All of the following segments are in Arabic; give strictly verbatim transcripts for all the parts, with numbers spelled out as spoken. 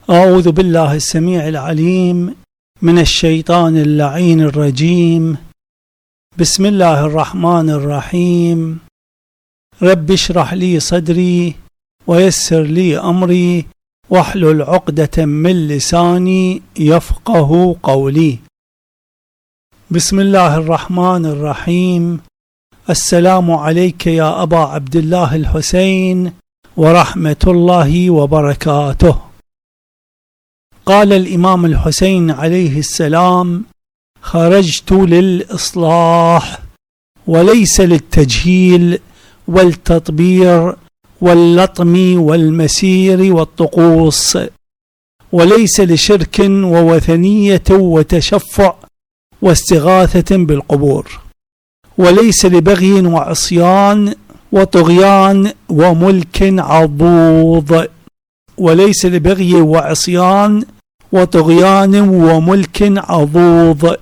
أعوذ بالله السميع العليم من الشيطان اللعين الرجيم. بسم الله الرحمن الرحيم. رب اشرح لي صدري ويسر لي أمري واحلل عقدة من لساني يفقه قولي. بسم الله الرحمن الرحيم. السلام عليك يا أبا عبد الله الحسين ورحمة الله وبركاته. قال الإمام الحسين عليه السلام: خرجت للإصلاح وليس للتجهيل والتطبير واللطم والمسير والطقوس، وليس لشرك ووثنية وتشفع واستغاثة بالقبور، وليس لبغي وعصيان وطغيان وملك عضوض، وليس لبغي وعصيان وطغيان وملك عضوض.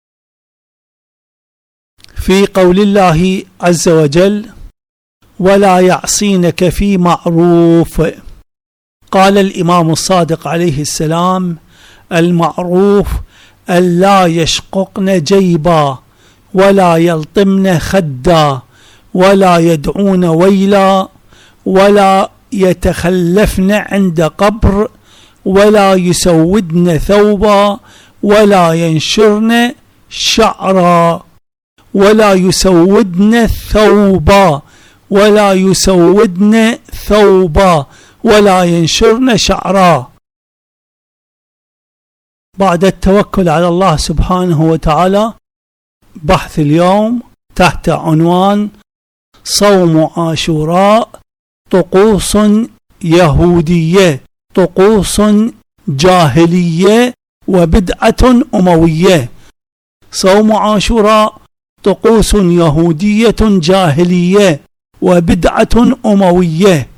في قول الله عز وجل: ولا يعصينك في معروف. قال الإمام الصادق عليه السلام: المعروف ألا يشققن جيبا ولا يلطمن خدا ولا يدعون ويلا ولا يتخلفن عند قبر ولا يسودن ثوبا ولا ينشرن شعرا ولا يسودن ثوبا ولا يسودن ثوبا ولا ينشرن شعرا. بعد التوكل على الله سبحانه وتعالى، بحث اليوم تحت عنوان: صوم عاشوراء طقوس يهودية، طقوس جاهلية وبدعة أموية. صوم عاشوراء طقوس يهودية جاهلية وبدعة أموية.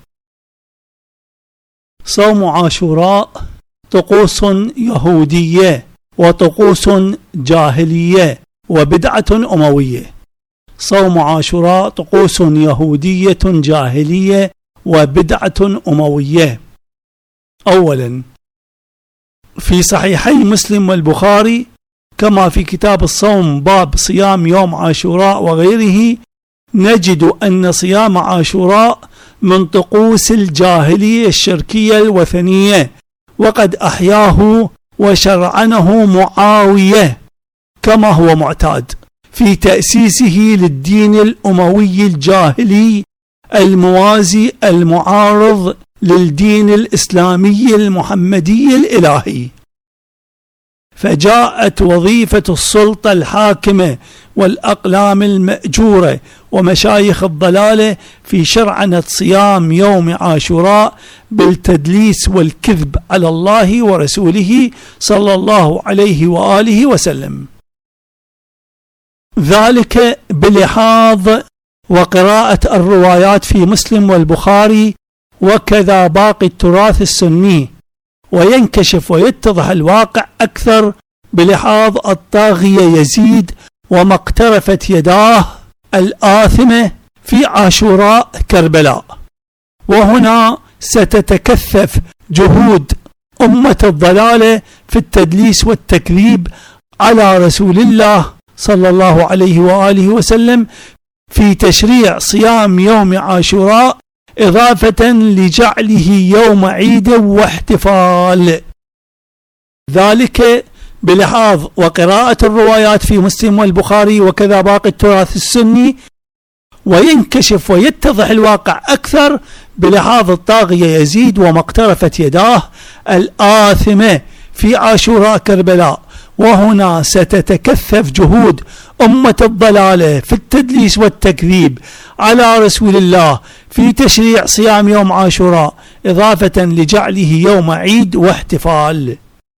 صوم عاشوراء طقوس يهودية وطقوس جاهلية وبدعة أموية. صوم عاشوراء طقوس يهودية جاهلية وبدعة أموية. أولا، في صحيحي مسلم والبخاري كما في كتاب الصوم باب صيام يوم عاشوراء وغيره، نجد أن صيام عاشوراء من طقوس الجاهلية الشركية الوثنية، وقد أحياه وشرعنه معاوية كما هو معتاد في تأسيسه للدين الأموي الجاهلي الموازي المعارض للدين الإسلامي المحمدي الإلهي. فجاءت وظيفة السلطة الحاكمة والأقلام المأجورة ومشايخ الضلالة في شرعنة صيام يوم عاشوراء بالتدليس والكذب على الله ورسوله صلى الله عليه وآله وسلم، ذلك بلحاظ وقراءة الروايات في مسلم والبخاري وكذا باقي التراث السني، وينكشف ويتضح الواقع أكثر بلحاظ الطاغية يزيد وما اقترفت يداه الآثمة في عاشوراء كربلاء. وهنا ستتكثف جهود أمة الضلالة في التدليس والتكذيب على رسول الله صلى الله عليه وآله وسلم في تشريع صيام يوم عاشوراء إضافة لجعله يوم عيد واحتفال، ذلك بلحاظ وقراءة الروايات في مسلم والبخاري وكذا باقي التراث السني، وينكشف ويتضح الواقع أكثر بلحاظ الطاغية يزيد وما اقترفت يداه الآثمة في عاشوراء كربلاء. وهنا ستتكثف جهود أمة الضلالة في التدليس والتكذيب على رسول الله في تشريع صيام يوم عاشوراء إضافة لجعله يوم عيد واحتفال.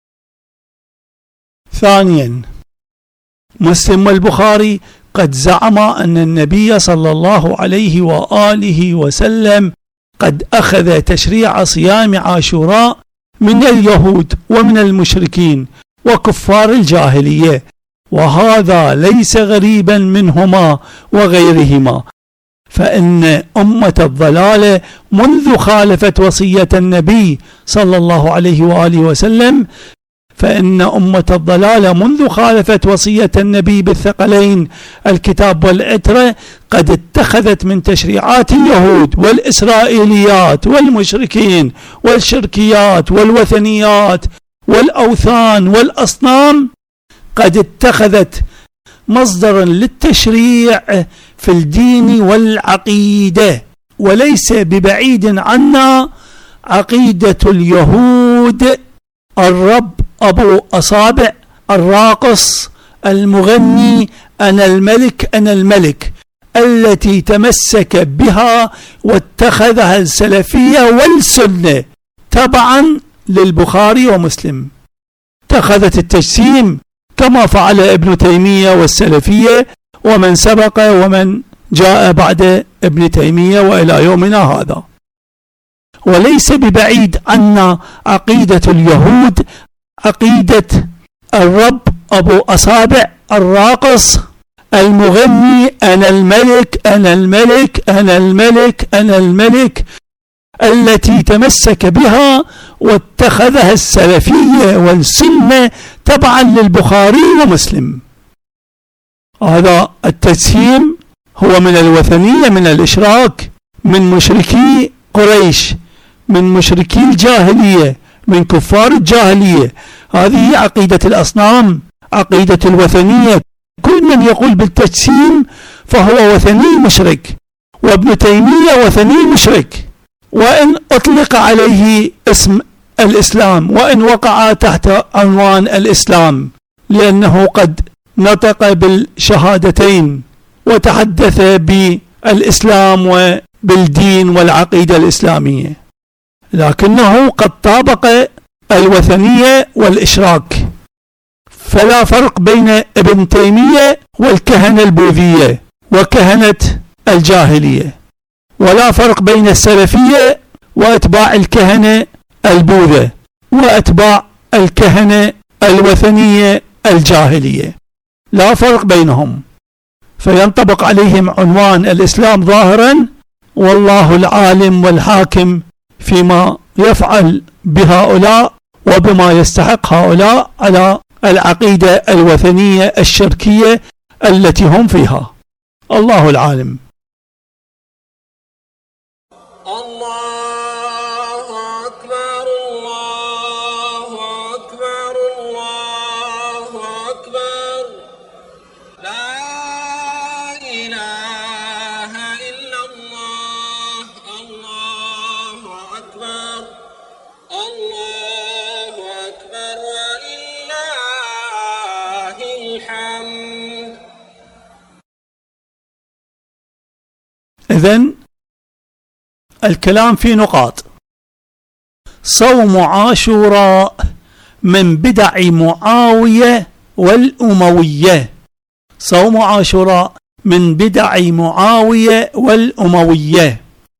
ثانيا، مسلم والبخاري قد زعم أن النبي صلى الله عليه وآله وسلم قد أخذ تشريع صيام عاشوراء من اليهود ومن المشركين وكفار الجاهلية، وهذا ليس غريبا منهما وغيرهما، فإن أمة الضلالة منذ خالفت وصية النبي صلى الله عليه وآله وسلم فإن أمة الضلالة منذ خالفت وصية النبي بالثقلين الكتاب والعترة قد اتخذت من تشريعات اليهود والإسرائيليات والمشركين والشركيات والوثنيات والأوثان والأصنام قد اتخذت مصدرا للتشريع في الدين والعقيدة. وليس ببعيد عنا عقيدة اليهود الرب أبو أصابع، الراقص، المغني، أنا الملك أنا الملك، التي تمسك بها واتخذها السلفية والسنة تبعا للبخاري ومسلم. اتخذت التجسيم كما فعل ابن تيمية والسلفية ومن سبق ومن جاء بعد ابن تيمية وإلى يومنا هذا. وليس ببعيد عنا عقيدة اليهود عقيدة الرب أبو أصابع، الراقص، المغني، أنا الملك أنا الملك أنا الملك أنا الملك، التي تمسك بها واتخذها السلفية والسنة تبعا للبخاري ومسلم. هذا التجسيم هو من الوثنية، من الإشراك، من مشركي قريش، من مشركي الجاهلية، من كفار الجاهلية. هذه عقيدة الأصنام، عقيدة الوثنية. كل من يقول بالتجسيم فهو وثني مشرك، وابن تيمية وثني مشرك، وإن أطلق عليه اسم الإسلام، وإن وقع تحت عنوان الإسلام، لأنه قد نطق بالشهادتين وتحدث بالإسلام وبالدين والعقيدة الإسلامية، لكنه قد طابق الوثنية والإشراك. فلا فرق بين ابن تيمية والكهنة البوذية وكهنة الجاهلية، ولا فرق بين السلفية وأتباع الكهنة البوذة وأتباع الكهنة الوثنية الجاهلية، لا فرق بينهم. فينطبق عليهم عنوان الإسلام ظاهرا، والله العالم والحاكم فيما يفعل بهؤلاء وبما يستحق هؤلاء على العقيدة الوثنية الشركية التي هم فيها. الله العالم. الله أكبر الله أكبر الله أكبر، لا إله إلا الله. الله أكبر الله أكبر ولله الحمد. إذن الكلام في نقاط. صوم عاشوراء من بدع معاوية والأموية. صوم عاشوراء من بدع معاوية والأموية.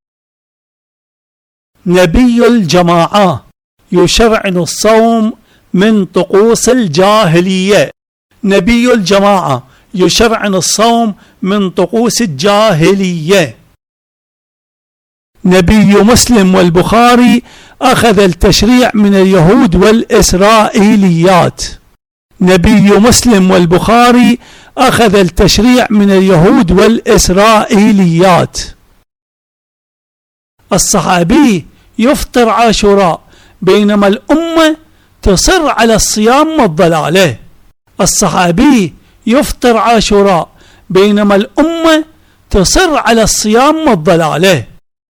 نبي الجماعة يشرعن الصوم من طقوس الجاهلية. نبي الجماعة يشرعن الصوم من طقوس الجاهلية. نبي مسلم والبخاري أخذ التشريع من اليهود والإسرائيليات. نبي مسلم والبخاري أخذ التشريع من اليهود والإسرائيليات. الصحابي يفطر عاشوراء بينما الأمة تصر على الصيام والضلالة. الصحابي يفطر عاشوراء بينما الأمة تصر على الصيام والضلالة.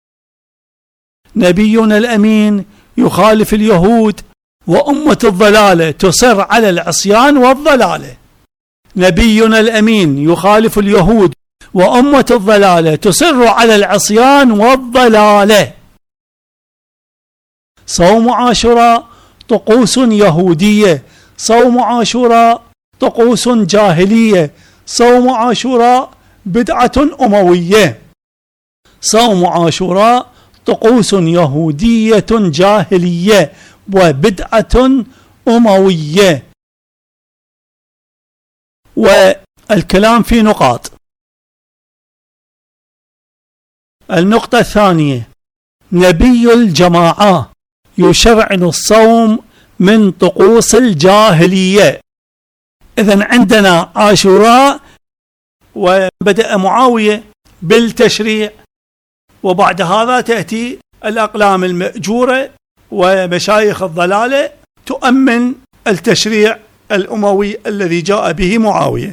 نبينا الأمين يخالف اليهود وأمة الضلالة تصر على العصيان والضلالة. نبينا الأمين يخالف اليهود وأمة الضلالة تصر على العصيان والضلالة. صوم عاشوراء طقوس يهودية، صوم عاشوراء طقوس جاهلية، صوم عاشوراء بدعة أموية. صوم عاشوراء طقوس يهودية جاهلية وبدعة أموية. والكلام في نقاط. النقطة الثانية: نبي الجماعة يشرعن الصوم من طقوس الجاهلية. إذن عندنا عاشوراء، وبدأ معاوية بالتشريع، وبعد هذا تأتي الأقلام المأجورة ومشايخ الضلالة تؤمن التشريع الأموي الذي جاء به معاوية.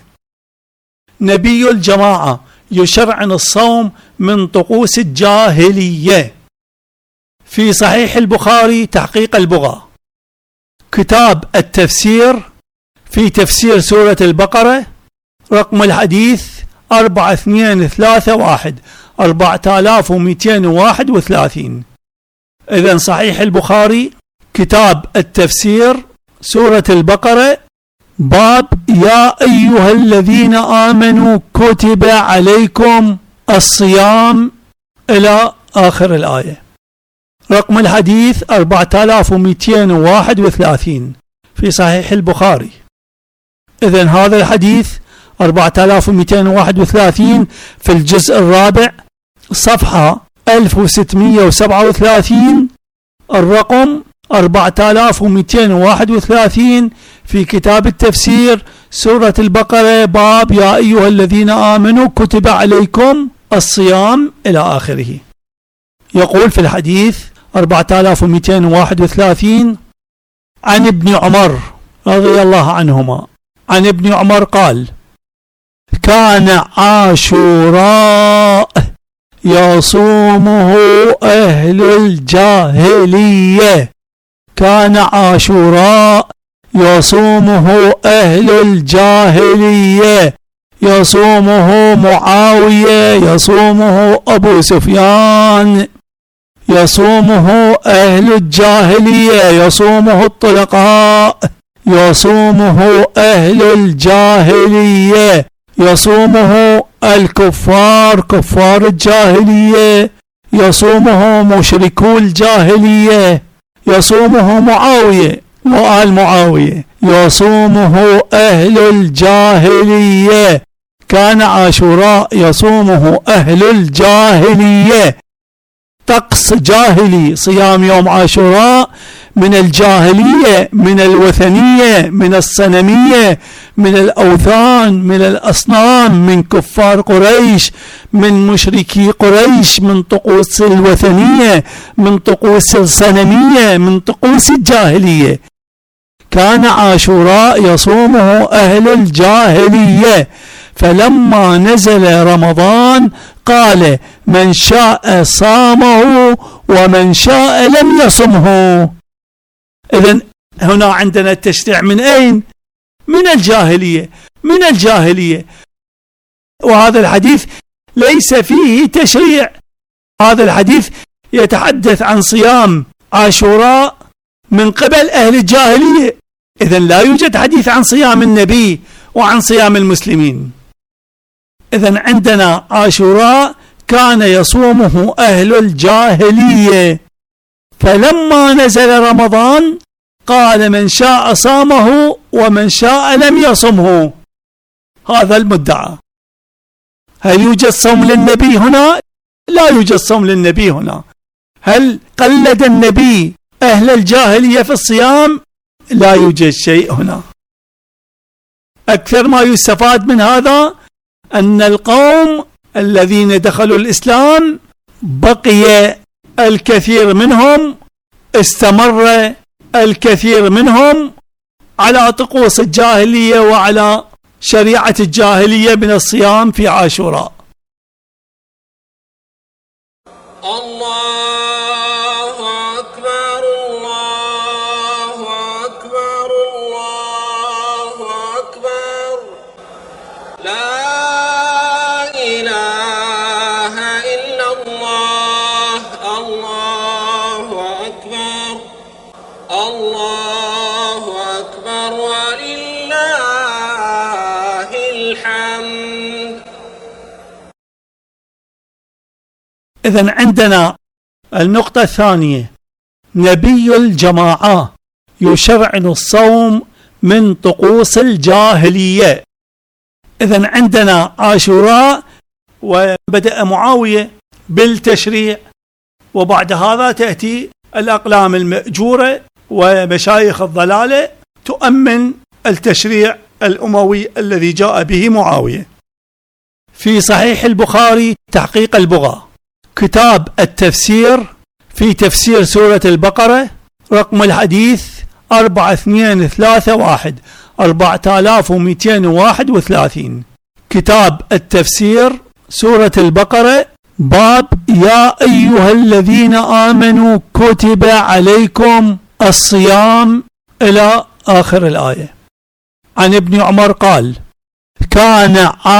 نبي الجماعة يشرعن الصوم من طقوس الجاهلية. في صحيح البخاري تحقيق البغاء، كتاب التفسير، في تفسير سورة البقرة، رقم الحديث أربعة اثنين ثلاثة واحد أربعة آلاف ومئتين وواحد وثلاثين. إذن صحيح البخاري كتاب التفسير سورة البقرة، باب يا أيها الذين آمنوا كتب عليكم الصيام إلى آخر الآية، رقم الحديث أربعة آلاف ومئتين وواحد وثلاثين في صحيح البخاري. إذن هذا الحديث أربعة آلاف ومئتين وواحد وثلاثين في الجزء الرابع صفحة ألف وستمئة وسبعة وثلاثين، الرقم أربعة آلاف ومئتين وواحد وثلاثين في كتاب التفسير سورة البقرة، باب يا أيها الذين آمنوا كتب عليكم الصيام إلى آخره. يقول في الحديث أربعة آلاف ومئتين وواحد وثلاثين عن ابن عمر رضي الله عنهما عن ابن عمر قال: كان عاشوراء يصومه أهل الجاهلية. كان عاشوراء يصومه أهل الجاهلية، يصومه معاوية، يصومه أبو سفيان، يصومه أهل الجاهلية، يصومه الطلقاء، يصومه أهل الجاهلية، يصومه الكفار كفار الجاهلية، يصومه مشركو الجاهلية، يصومه معاوية وآل معاوية، يصومه أهل الجاهلية. كان عاشوراء يصومه أهل الجاهلية، طقس جاهلي، صيام يوم عاشوراء من الجاهلية، من الوثنية، من الصنمية، من الأوثان، من الأصنام، من كفار قريش، من مشركي قريش، من طقوس الوثنية، من طقوس الصنمية، من طقوس الجاهلية. كان عاشوراء يصومه أهل الجاهلية، فلما نزل رمضان قال: من شاء صامه ومن شاء لم يصمه. إذن هنا عندنا التشريع من أين؟ من الجاهلية، من الجاهلية. وهذا الحديث ليس فيه تشريع، هذا الحديث يتحدث عن صيام عاشوراء من قبل أهل الجاهلية. إذن لا يوجد حديث عن صيام النبي وعن صيام المسلمين. إذن عندنا عاشوراء كان يصومه أهل الجاهلية، فلما نزل رمضان قال: من شاء صامه ومن شاء لم يصمه. هذا المدعى. هل يوجد صوم للنبي هنا؟ لا يوجد صوم للنبي هنا. هل قلد النبي أهل الجاهلية في الصيام؟ لا يوجد شيء هنا. أكثر ما يستفاد من هذا أن القوم الذين دخلوا الإسلام بقي الكثير منهم، استمر الكثير منهم على طقوس الجاهلية وعلى شريعة الجاهلية من الصيام في عاشوراء. الله أكبر الله أكبر الله أكبر، لا إله إلا الله. الله أكبر الله أكبر ولله الحمد. إذن عندنا النقطة الثانية: نبي الجماعة يشرعن الصوم من طقوس الجاهلية. إذن عندنا عاشوراء، وبدأ معاوية بالتشريع، وبعد هذا تأتي الأقلام المأجورة ومشايخ الضلالة تؤمن التشريع الأموي الذي جاء به معاوية. في صحيح البخاري تحقيق البغاء كتاب التفسير في تفسير سورة البقرة رقم الحديث أربعة اثنين ثلاثة واحد أربعة آلاف ومئتين وواحد وثلاثين. كتاب التفسير سورة البقرة باب يا أيها الذين آمنوا كتب عليكم الصيام إلى آخر الآية. عن ابن عمر قال كان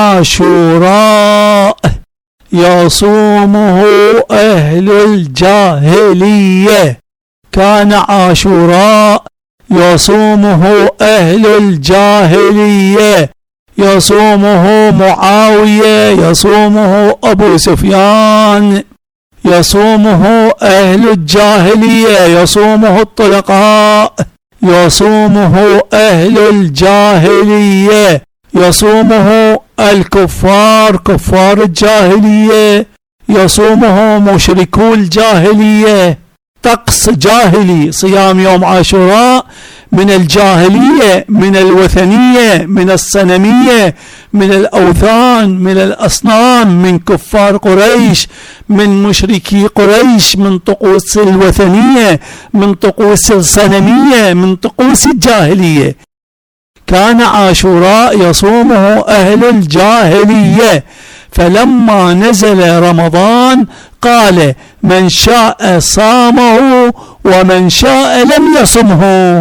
عاشوراء يصومه أهل الجاهلية كان عاشوراء يصومه أهل الجاهلية يصومه معاوية يصومه أبو سفيان يصومه أهل الجاهلية يصومه الطلقاء يصومه أهل الجاهلية يصومه الكفار كفار الجاهلية يصومه مشركو الجاهلية. طقس جاهلي صيام يوم عاشوراء من الجاهلية من الوثنية من الصنمية من الأوثان من الأصنام من كفار قريش من مشركي قريش من طقوس الوثنية من طقوس الصنمية من طقوس الجاهلية. كان عاشوراء يصومه أهل الجاهلية فلما نزل رمضان قال من شاء صامه ومن شاء لم يصمه.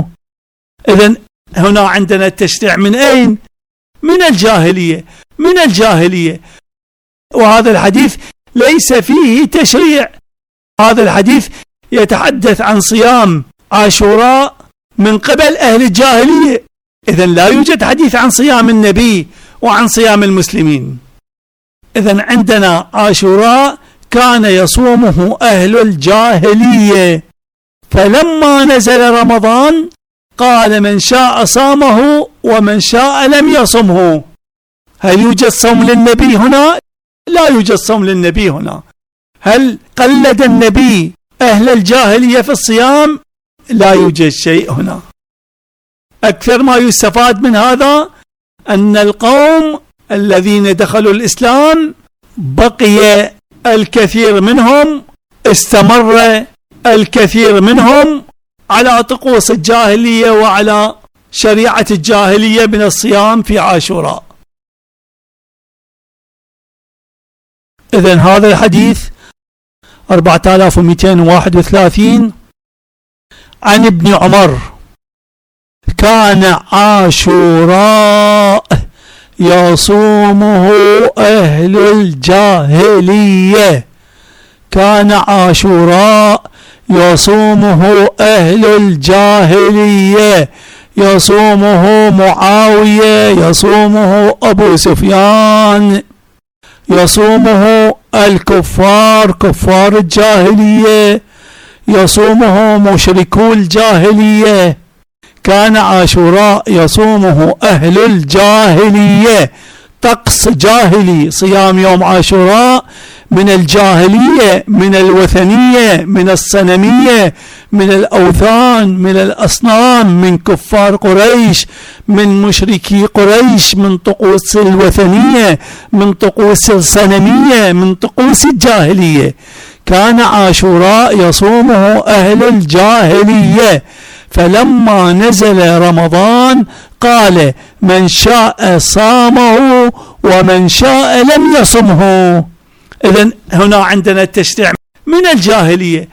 إذن هنا عندنا التشريع من أين؟ من الجاهلية من الجاهلية وهذا الحديث ليس فيه تشريع. هذا الحديث يتحدث عن صيام عاشوراء من قبل أهل الجاهلية. إذن لا يوجد حديث عن صيام النبي وعن صيام المسلمين. إذن عندنا عاشوراء كان يصومه أهل الجاهلية فلما نزل رمضان قال من شاء صامه ومن شاء لم يصمه. هل يوجد صوم للنبي هنا؟ لا يوجد صوم للنبي هنا. هل قلد النبي أهل الجاهلية في الصيام؟ لا يوجد شيء هنا. أكثر ما يستفاد من هذا أن القوم الذين دخلوا الإسلام بقي الكثير منهم استمر الكثير منهم على طقوس الجاهلية وعلى شريعة الجاهلية من الصيام في عاشوراء. إذن هذا الحديث أربعة آلاف ومئتين وواحد وثلاثين عن ابن عمر كان عاشوراء يصومه أهل الجاهلية كان عاشوراء يصومه أهل الجاهلية يصومه معاوية يصومه أبو سفيان يصومه الكفار كفار الجاهلية يصومه مشركو الجاهلية. كان عاشوراء يصومه أهل الجاهلية طقس جاهلي صيام يوم عاشوراء من الجاهلية من الوثنية من الصنمية من الأوثان من الأصنام من كفار قريش من مشركي قريش من طقوس الوثنية من طقوس الصنمية من طقوس الجاهلية. كان عاشوراء يصومه أهل الجاهلية فلما نزل رمضان قال من شاء صامه ومن شاء لم يصمه. إذن هنا عندنا التشريع من الجاهلية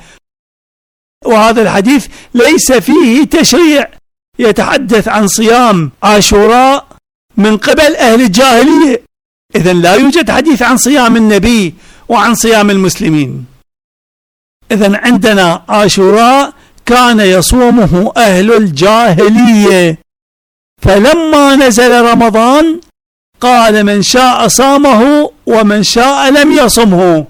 وهذا الحديث ليس فيه تشريع يتحدث عن صيام عاشوراء من قبل أهل الجاهلية. إذن لا يوجد حديث عن صيام النبي وعن صيام المسلمين. إذن عندنا عاشوراء كان يصومه أهل الجاهلية فلما نزل رمضان قال من شاء صامه ومن شاء لم يصمه.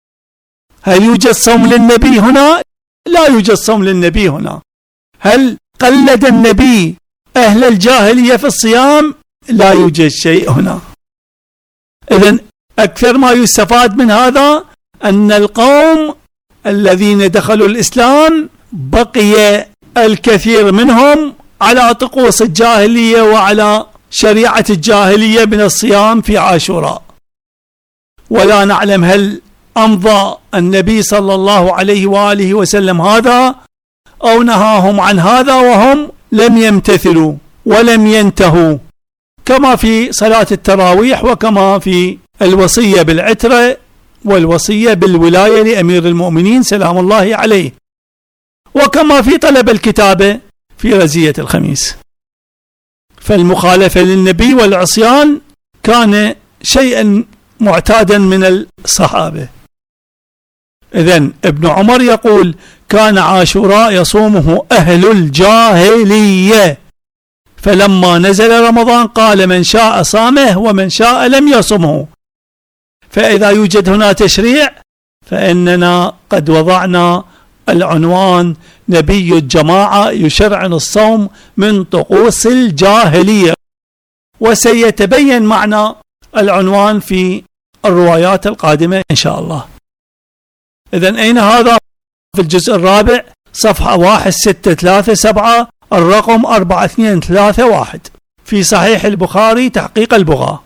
هل يوجد صوم للنبي هنا؟ لا يوجد صوم للنبي هنا. هل قلد النبي أهل الجاهلية في الصيام؟ لا يوجد شيء هنا. إذن أكثر ما يستفاد من هذا أن القوم الذين دخلوا الإسلام بقي الكثير منهم على طقوس الجاهلية وعلى شريعة الجاهلية من الصيام في عاشوراء، ولا نعلم هل أمضى النبي صلى الله عليه وآله وسلم هذا أو نهاهم عن هذا وهم لم يمتثلوا ولم ينتهوا، كما في صلاة التراويح وكما في الوصية بالعترة والوصية بالولاية لأمير المؤمنين سلام الله عليه، وكما في طلب الكتابة في رزية الخميس. فالمخالفة للنبي والعصيان كان شيئا معتادا من الصحابة. إذن ابن عمر يقول كان عاشوراء يصومه أهل الجاهلية، فلما نزل رمضان قال من شاء صامه ومن شاء لم يصمه. فإذا يوجد هنا تشريع فإننا قد وضعنا العنوان نبي الجماعة يشرعن الصوم من طقوس الجاهلية، وسيتبين معنى العنوان في الروايات القادمة إن شاء الله. إذن أين هذا؟ في الجزء الرابع صفحة واحد ستة ثلاثة سبعة الرقم أربعة اثنين ثلاثة واحد في صحيح البخاري تحقيق البغاة.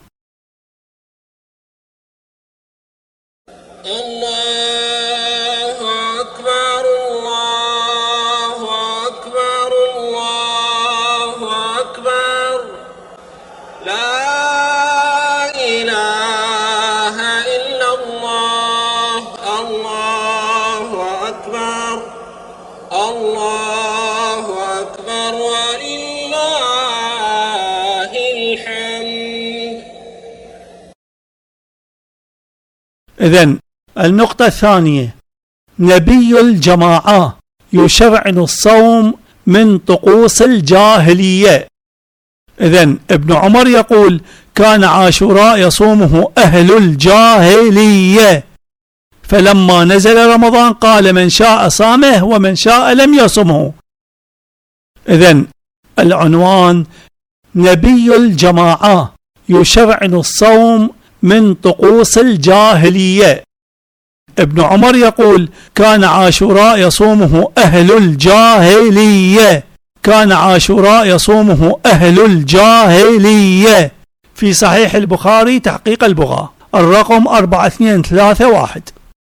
الله أكبر الله أكبر الله أكبر لا إله إلا الله الله أكبر الله أكبر ولله الحمد. إذن النقطة الثانية نبي الجماعة يشرعن الصوم من طقوس الجاهلية. إذن ابن عمر يقول كان عاشوراء يصومه أهل الجاهلية، فلما نزل رمضان قال من شاء صامه ومن شاء لم يصمه. إذن العنوان نبي الجماعة يشرعن الصوم من طقوس الجاهلية. ابن عمر يقول كان عاشوراء يصومه أهل الجاهلية، كان عاشوراء يصومه أهل الجاهلية في صحيح البخاري تحقيق البغاة الرقم أربعة اثنين ثلاثة واحد.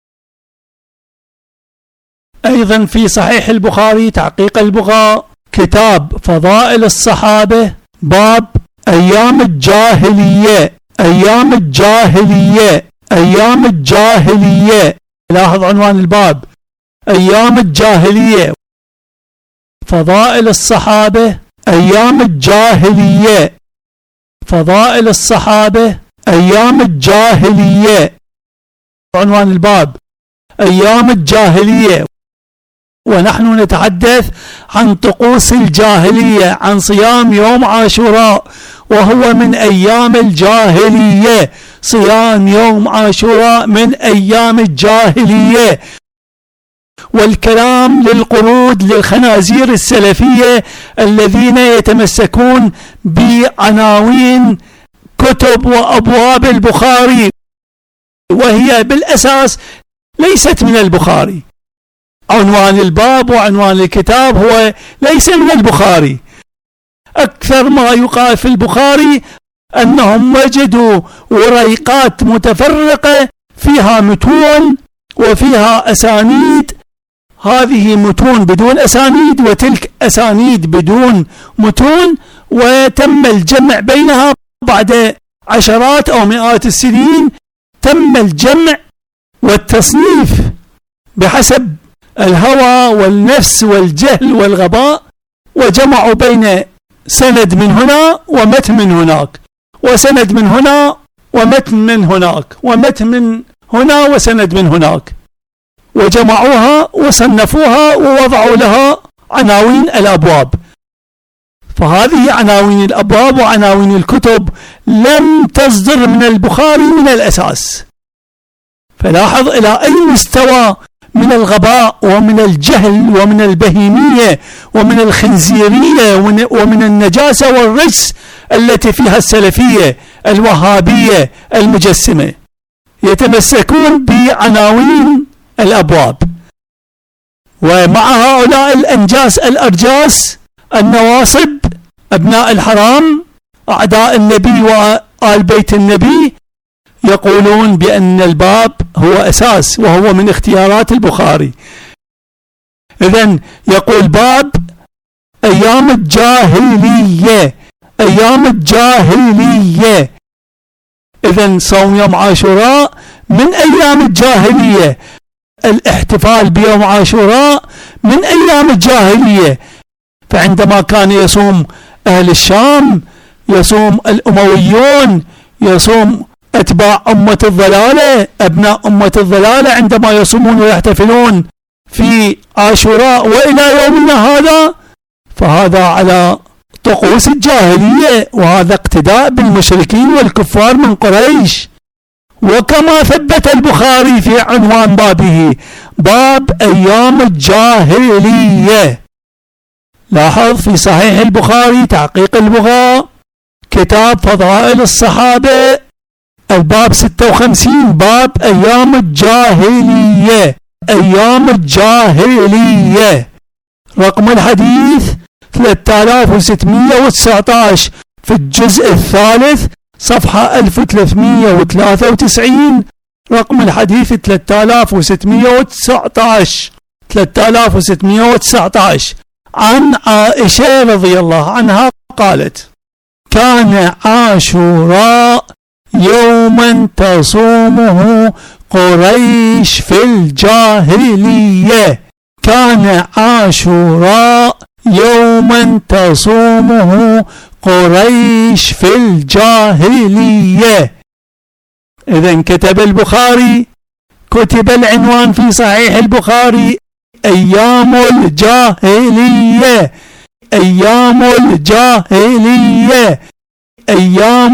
أيضا في صحيح البخاري تحقيق البغاة كتاب فضائل الصحابة باب أيام الجاهلية، أيام الجاهلية، أيام الجاهلية. لاحظ عنوان الباب أيام الجاهلية، فضائل الصحابة أيام الجاهلية، فضائل الصحابة أيام الجاهلية. عنوان الباب أيام الجاهلية، ونحن نتحدث عن طقوس الجاهلية، عن صيام يوم عاشوراء وهو من أيام الجاهلية، صيام يوم عاشوراء من أيام الجاهلية. والكلام للقرود للخنازير السلفية الذين يتمسكون بعناوين كتب وأبواب البخاري وهي بالأساس ليست من البخاري. عنوان الباب وعنوان الكتاب هو ليس من البخاري. أكثر ما يقال في البخاري أنهم وجدوا وريقات متفرقة فيها متون وفيها أسانيد، هذه متون بدون أسانيد وتلك أسانيد بدون متون، وتم الجمع بينها بعد عشرات أو مئات السنين. تم الجمع والتصنيف بحسب الهوى والنفس والجهل والغباء، وجمعوا بين سند من هنا ومتن من هناك، وسند من هنا ومتن من هناك، ومتن من هنا وسند من هناك، وجمعوها وصنفوها ووضعوا لها عناوين الأبواب. فهذه عناوين الأبواب وعناوين الكتب لم تصدر من البخاري من الأساس. فلاحظ إلى أي مستوى من الغباء ومن الجهل ومن البهيمية ومن الخنزيرية ومن النجاسة والرجس التي فيها السلفية الوهابية المجسمة. يتمسكون بعناوين الأبواب، ومع هؤلاء الأنجاس الأرجاس النواصب أبناء الحرام أعداء النبي وآل بيت النبي يقولون بأن الباب هو أساس، وهو من اختيارات البخاري. إذن يقول باب أيام الجاهلية، أيام الجاهلية. إذن صوم يوم عاشوراء من أيام الجاهلية، الاحتفال بيوم عاشوراء من أيام الجاهلية. فعندما كان يصوم أهل الشام، يصوم الأمويون، يصوم أتباع أمة الضلالة، أبناء أمة الضلالة، عندما يصومون ويحتفلون في عاشوراء وإلى يومنا هذا، فهذا على طقوس الجاهلية، وهذا اقتداء بالمشركين والكفار من قريش. وكما ثبت البخاري في عنوان بابه باب أيام الجاهلية، لاحظ في صحيح البخاري تعقيق البغاء كتاب فضائل الصحابة الباب ستة وخمسين، باب أيام الجاهلية، أيام الجاهلية، رقم الحديث ثلاثة آلاف وستمئة وتسعة عشر في الجزء الثالث صفحة ألف وثلاثمئة وثلاثة وتسعين، رقم الحديث ثلاثة آلاف وستمئة وتسعة عشر ثلاثة آلاف وستمئة وتسعة عشر. عن عائشة رضي الله عنها قالت: كان عاشوراء يوما تصومه قريش في الجاهلية، كان عاشوراء يوما تصومه قريش في الجاهلية. إذن كتب البخاري، كتب العنوان في صحيح البخاري أيام الجاهلية، أيام الجاهلية، أيام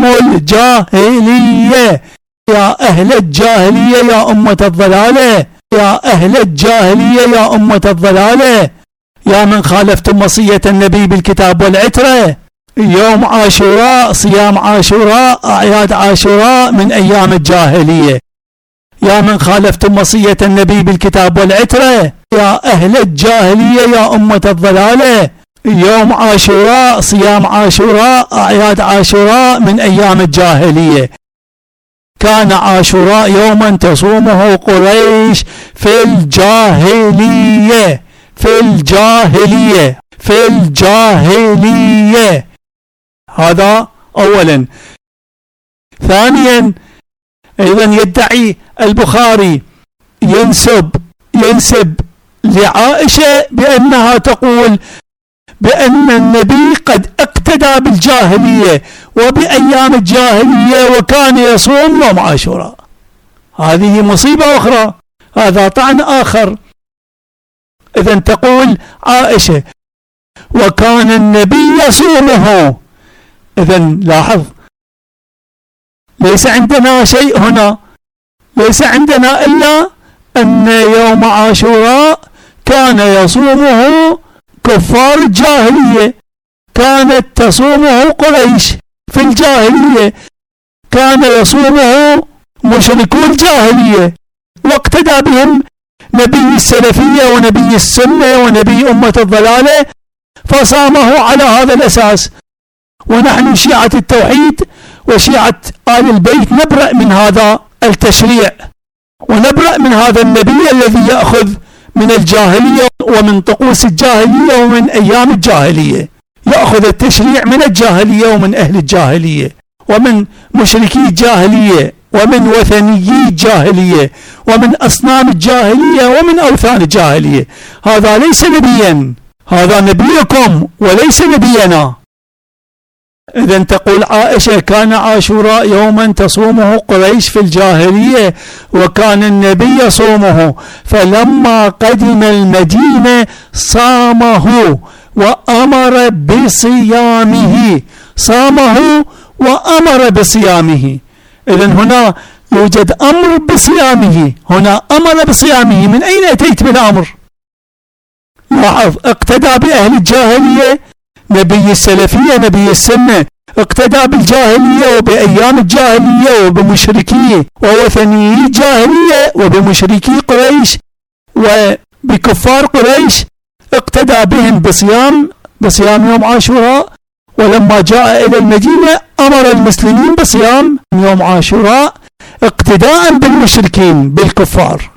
الجاهلية. يا أهل الجاهلية يا أمة الضلالة، يا أهل الجاهلية يا أمة الضلالة، يا من خالفتم وصية النبي بالكتاب والعترة. يوم عاشوراء، صيام عاشوراء، أعياد عاشوراء من أيام الجاهلية. يا من خالفتم وصية النبي بالكتاب والعترة، يا أهل الجاهلية يا أمة الضلالة، يوم عاشوراء، صيام عاشوراء، أعياد عاشوراء من أيام الجاهلية. كان عاشوراء يوما تصومه قريش في الجاهلية، في الجاهلية، في الجاهلية. هذا أولا. ثانيا، أيضا يدعي البخاري ينسب ينسب لعائشة بأنها تقول بأن النبي قد اقتدى بالجاهلية وبأيام الجاهلية وكان يصوم يوم عاشوراء. هذه مصيبة أخرى، هذا طعن آخر. إذن تقول عائشة وكان النبي يصومه. إذن لاحظ، ليس عندنا شيء هنا، ليس عندنا إلا أن يوم عاشوراء كان يصومه كفار الجاهلية، كانت تصومه قريش في الجاهلية، كان يصومه مشركو الجاهلية، واقتدى بهم نبي السلفية ونبي السنة ونبي أمة الضلالة فصامه على هذا الأساس. ونحن شيعة التوحيد وشيعة آل البيت نبرأ من هذا التشريع، ونبرأ من هذا النبي الذي يأخذ من الجاهلية ومن طقوس الجاهلية ومن أيام الجاهلية، يأخذ التشريع من الجاهلية ومن أهل الجاهلية ومن مشركي الجاهلية ومن وثنيي الجاهلية ومن أصنام الجاهلية ومن أوثان الجاهلية. هذا ليس نبيا، هذا نبيكم وليس نبينا. إذن تقول عائشة كان عاشوراء يوما تصومه قريش في الجاهلية وكان النبي يصومه، فلما قدم المدينة صامه وأمر بصيامه، صامه وأمر بصيامه. إذن هنا يوجد أمر بصيامه، هنا أمر بصيامه. من أين أتيت بالأمر؟ لاحظ، اقتدى بأهل الجاهلية نبي السلفية نبي السنة اقتدى بالجاهلية وبأيام الجاهلية وبمشركي ووثني الجاهلية وبمشركي قريش وبكفار قريش، اقتدى بهم بصيام بصيام يوم عاشوراء. ولما جاء إلى المدينة أمر المسلمين بصيام يوم عاشوراء اقتداء بالمشركين بالكفار.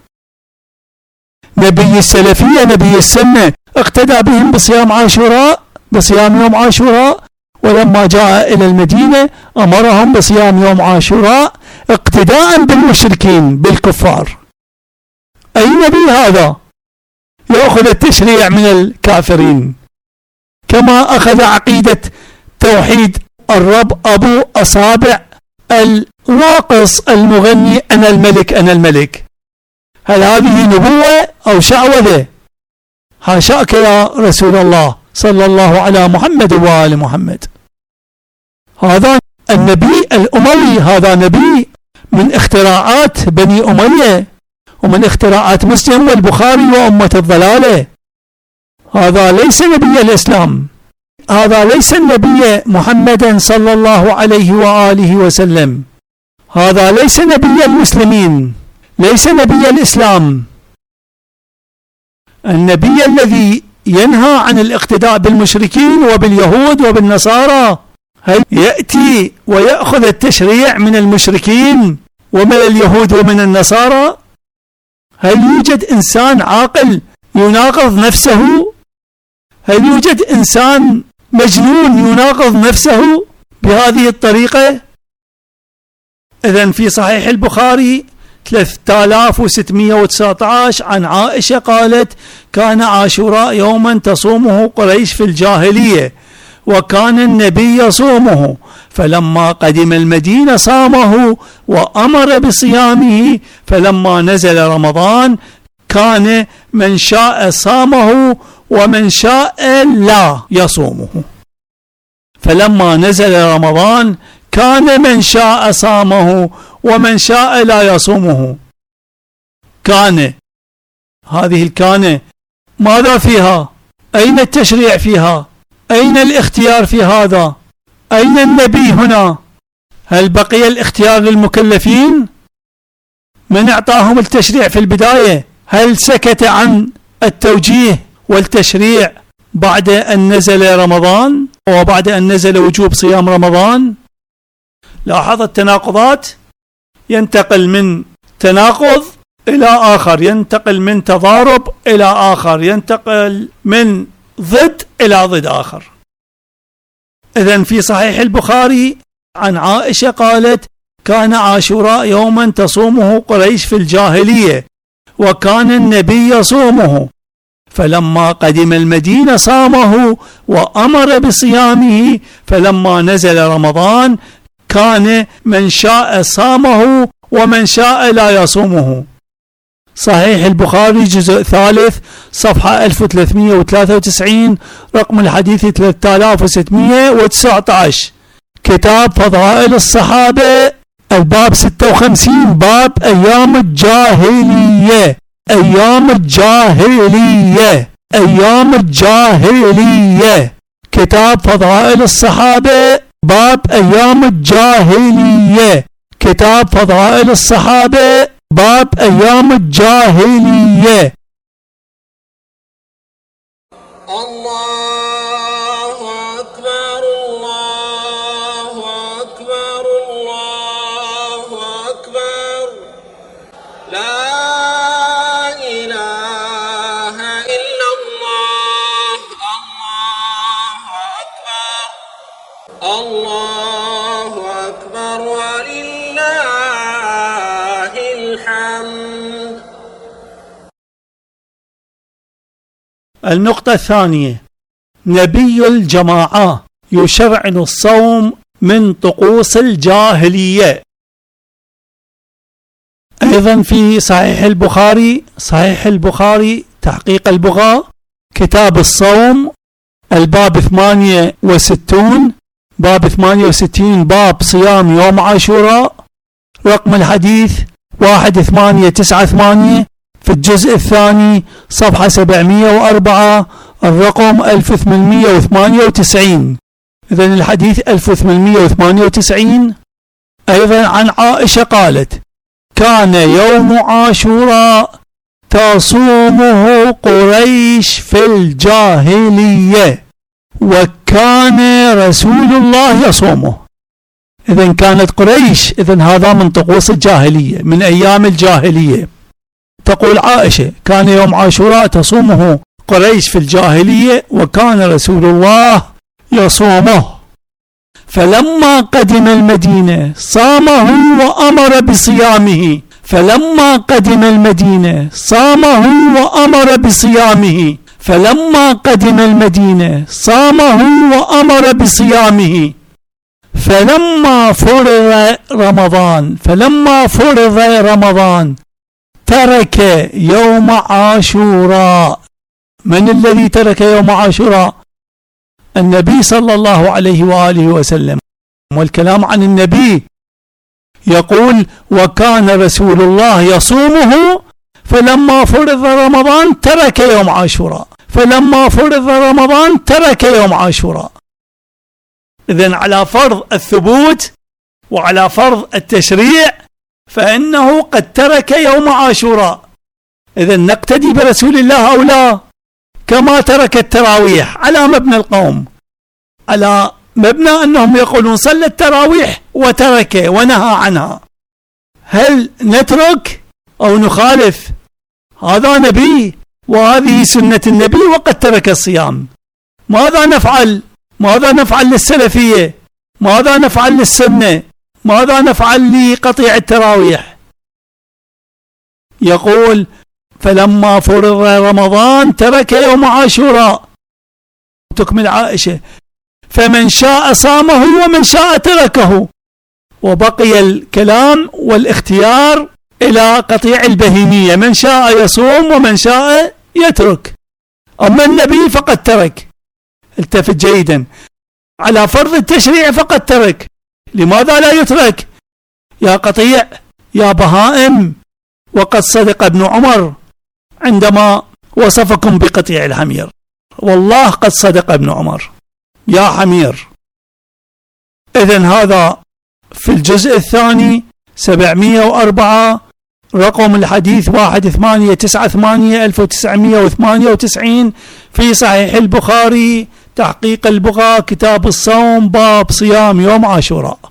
نبي السلفية نبي السنة اقتدى بهم بصيام عاشوراء بصيام يوم عاشوراء، ولما جاء إلى المدينة أمرهم بصيام يوم عاشوراء اقتداء بالمشركين بالكفار. أي نبي هذا يأخذ التشريع من الكافرين؟ كما أخذ عقيدة توحيد الرب أبو أصابع الراقص المغني أنا الملك أنا الملك. هل هذه نبوة أو شعوذة؟ حاشاك يا رسول الله صلى الله على محمد وآل محمد. هذا النبي الأموي، هذا نبي من اختراعات بني أمية ومن اختراعات مسلم والبخاري وأمة الضلالة. هذا ليس نبي الإسلام، هذا ليس النبي محمد صلى الله عليه وآله وسلم، هذا ليس نبي المسلمين، ليس نبي الإسلام. النبي الذي ينهى عن الاقتداء بالمشركين وباليهود وبالنصارى هل يأتي ويأخذ التشريع من المشركين ومن اليهود ومن النصارى؟ هل يوجد إنسان عاقل يناقض نفسه؟ هل يوجد إنسان مجنون يناقض نفسه بهذه الطريقة؟ إذن في صحيح البخاري ثلاثة آلاف وستمئة وتسعة عشر عن عائشة قالت: كان عاشوراء يوما تصومه قريش في الجاهلية، وكان النبي يصومه، فلما قدم المدينة صامه وأمر بصيامه، فلما نزل رمضان كان من شاء صامه ومن شاء لا يصومه. فلما نزل رمضان كان من شاء صامه ومن شاء لا يصومه. كان، هذه الكان ماذا فيها؟ أين التشريع فيها؟ أين الاختيار في هذا؟ أين النبي هنا؟ هل بقي الاختيار للمكلفين؟ من أعطاهم التشريع في البداية؟ هل سكت عن التوجيه والتشريع بعد أن نزل رمضان وبعد أن نزل وجوب صيام رمضان؟ لاحظ التناقضات، ينتقل من تناقض إلى آخر، ينتقل من تضارب إلى آخر، ينتقل من ضد إلى ضد آخر. إذن في صحيح البخاري عن عائشة قالت: كان عاشوراء يوما تصومه قريش في الجاهلية، وكان النبي يصومه، فلما قدم المدينة صامه وأمر بصيامه، فلما نزل رمضان كان من شاء صامه ومن شاء لا يصومه. صحيح البخاري جزء ثالث صفحة ألف وثلاثمئة وثلاثة وتسعين، رقم الحديث ثلاثة آلاف وستمئة وتسعة عشر. كتاب فضائل الصحابة الباب ستة وخمسين، باب أيام الجاهلية. أيام الجاهلية أيام الجاهلية كتاب فضائل الصحابة باب أيام الجاهلية. كتاب فضائل الصحابة باب أيام الجاهلية. الله أكبر الله أكبر الله أكبر، لا إله إلا الله. الله أكبر الله أكبر ولله الحمد. النقطة الثانية: نبي الجماعة يشرعن الصوم من طقوس الجاهلية. أيضا في صحيح البخاري صحيح البخاري تحقيق البغاء كتاب الصوم الباب ثمانية وستون، باب ثمانية وستين، باب صيام يوم عاشوراء، رقم الحديث واحد ثمانية تسعة ثمانية، في الجزء الثاني صفحة سبعمئة وأربعة، الرقم ألف وثمانمئة وثمانية وتسعين. إذن الحديث ألف وثمانمئة وثمانية وتسعين. أيضا عن عائشة قالت: كان يوم عاشوراء تصومه قريش في الجاهلية وكان رسول الله يصومه. إذن كانت قريش، إذن هذا من طقوس الجاهلية، من أيام الجاهلية. تقول عائشة: كان يوم عاشوراء تصومه قريش في الجاهلية وكان رسول الله يصومه، فلما قدم المدينة صامه وأمر بصيامه فلما قدم المدينة صامه وأمر بصيامه فلما قدم المدينة صامه وأمر بصيامه فلما فرض رمضان فلما فرض رمضان ترك يوم عاشوراء. من الذي ترك يوم عاشوراء؟ النبي صلى الله عليه وآله وسلم. والكلام عن النبي، يقول: وكان رسول الله يصومه فلما فرض رمضان ترك يوم عاشوراء فلما فرض رمضان ترك يوم عاشوراء. إذن على فرض الثبوت وعلى فرض التشريع فإنه قد ترك يوم عاشوراء. إذن نقتدي برسول الله أو لا؟ كما ترك التراويح على مبنى القوم، على مبنى أنهم يقولون صلى التراويح وترك ونهى عنها، هل نترك أو نخالف؟ هذا نبي وهذه سنة النبي وقد ترك الصيام. ماذا نفعل؟ ماذا نفعل للسلفية؟ ماذا نفعل للسنة؟ ماذا نفعل لقطيع التراويح؟ يقول: فلما فرض رمضان ترك يوم عاشوراء. تكمل عائشة: فمن شاء صامه ومن شاء تركه. وبقي الكلام والاختيار إلى قطيع البهيمية، من شاء يصوم ومن شاء يترك. أما النبي فقد ترك. التفت جيدا، على فرض التشريع فقد ترك، لماذا لا يترك؟ يا قطيع يا بهائم. وقد صدق ابن عمر عندما وصفكم بقطيع الحمير، والله قد صدق ابن عمر يا حمير. إذن هذا في الجزء الثاني سبعمئة وأربعة، رقم الحديث واحد ثمانية تسعة ثمانية ألف وتسعمئة وثمانية وتسعين في صحيح البخاري تحقيق البغاء كتاب الصوم باب صيام يوم عاشوراء.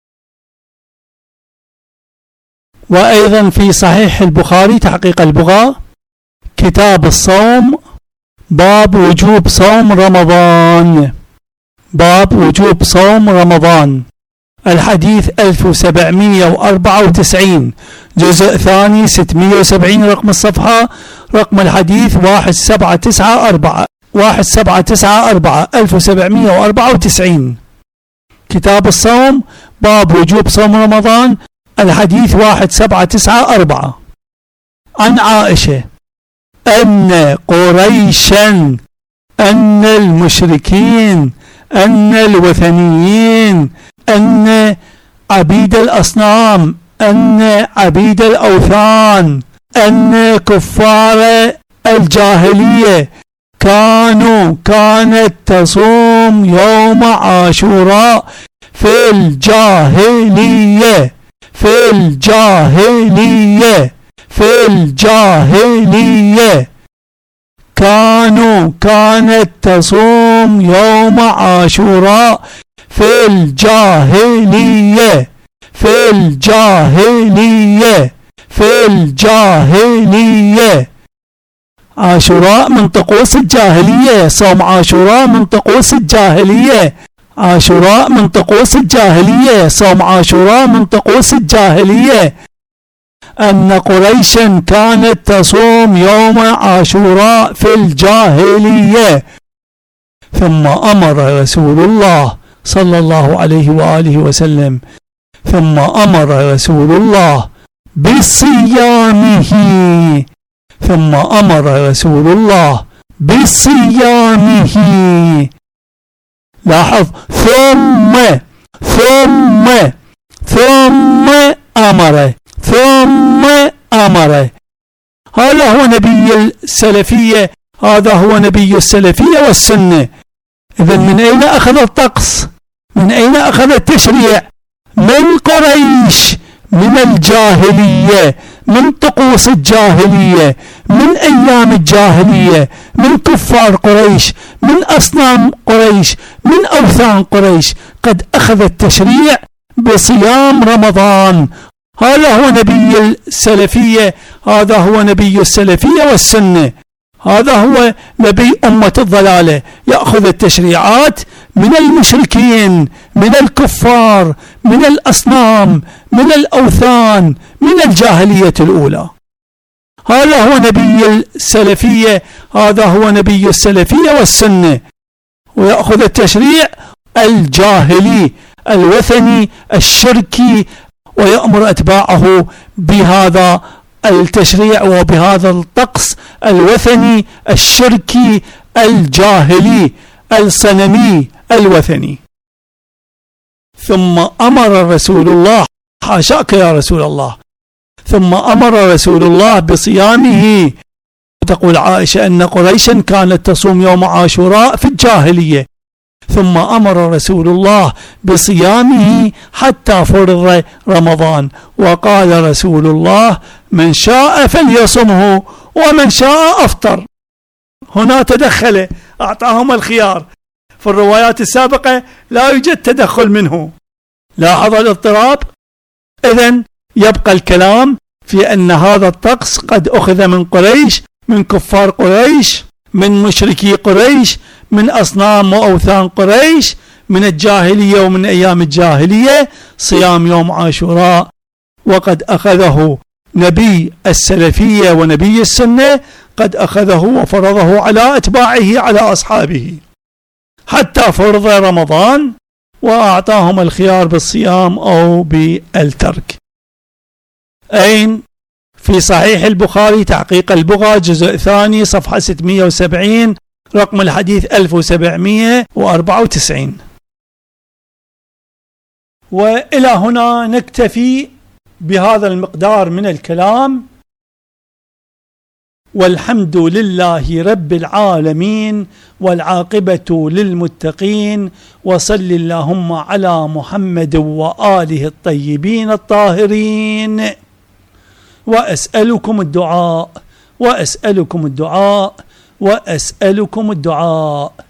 وأيضا في صحيح البخاري تحقيق البغاء كتاب الصوم باب وجوب صوم رمضان باب وجوب صوم رمضان الحديث ألف وسبعمئة وأربعة وتسعين، جزء ثاني ستمئة وسبعين، رقم الصفحة رقم الحديث واحد سبعة تسعة أربعة واحد سبعة تسعة أربعة ألف وسبعمئة وأربعة وتسعين. كتاب الصوم باب وجوب صوم رمضان الحديث واحد سبعة تسعة أربعة. عن عائشة أن قريشا أن المشركين أن الوثنيين أن عبيد الأصنام أن عبيد الأوثان أن كفار الجاهلية كانوا كانت تصوم يوم عاشوراء في الجاهلية في الجاهلية في الجاهلية كانوا كانت تصوم يوم عاشوراء في الجاهلية في الجاهلية في الجاهلية. عاشوراء من طقوس الجاهلية، صوم عاشوراء من طقوس الجاهلية عاشوراء من طقوس الجاهلية صوم عاشوراء من طقوس الجاهلية. أن قريشا كانت تصوم يوم عاشوراء في الجاهلية، ثم أمر رسول الله صلى الله عليه وآله وسلم ثم أمر رسول الله بصيامه ثم أمر رسول الله بصيامه. لاحظ، ثم ثم ثم أمر ثم أمر. هذا هو نبي السلفية، هذا هو نبي السلفية والسنة. إذن من أين أخذ الطقس؟ من أين أخذ التشريع؟ من قريش، من الجاهلية، من طقوس الجاهلية، من أيام الجاهلية، من كفار قريش، من أصنام قريش، من أوثان قريش، قد أخذ التشريع بصيام رمضان. هذا هو نبي السلفية، هذا هو نبي السلفية والسنة، هذا هو نبي أمة الضلالة. يأخذ التشريعات من المشركين، من الكفار، من الأصنام، من الأوثان، من الجاهلية الأولى. هذا هو نبي السلفية، هذا هو نبي السلفية والسنة. ويأخذ التشريع الجاهلي الوثني الشركي ويأمر أتباعه بهذا التشريع وبهذا الطقس الوثني الشركي الجاهلي الصنمي الوثني. ثم أمر رسول الله، حاشاك يا رسول الله، ثم أمر رسول الله بصيامه. تقول عائشة أن قريشا كانت تصوم يوم عاشوراء في الجاهلية، ثم أمر رسول الله بصيامه حتى فرض رمضان، وقال رسول الله: من شاء فليصمه ومن شاء أفطر. هنا تدخل، أعطاهم الخيار. في الروايات السابقة لا يوجد تدخل منه. لاحظ الاضطراب. إذن يبقى الكلام في أن هذا الطقس قد أخذ من قريش، من كفار قريش، من مشركي قريش، من أصنام وأوثان قريش، من الجاهلية ومن أيام الجاهلية، صيام يوم عاشوراء. وقد أخذه نبي السلفية ونبي السنة، قد أخذه وفرضه على أتباعه، على أصحابه، حتى فرض رمضان، وأعطاهم الخيار بالصيام أو بالترك. أين؟ في صحيح البخاري، تحقيق البغى، جزء ثاني، صفحة ستمئة وسبعين، رقم الحديث ألف وسبعمئة وأربعة وتسعين. وإلى هنا نكتفي بهذا المقدار من الكلام، والحمد لله رب العالمين، والعاقبة للمتقين، وصل اللهم على محمد وآله الطيبين الطاهرين. وأسألكم الدعاء، وأسألكم الدعاء، وأسألكم الدعاء.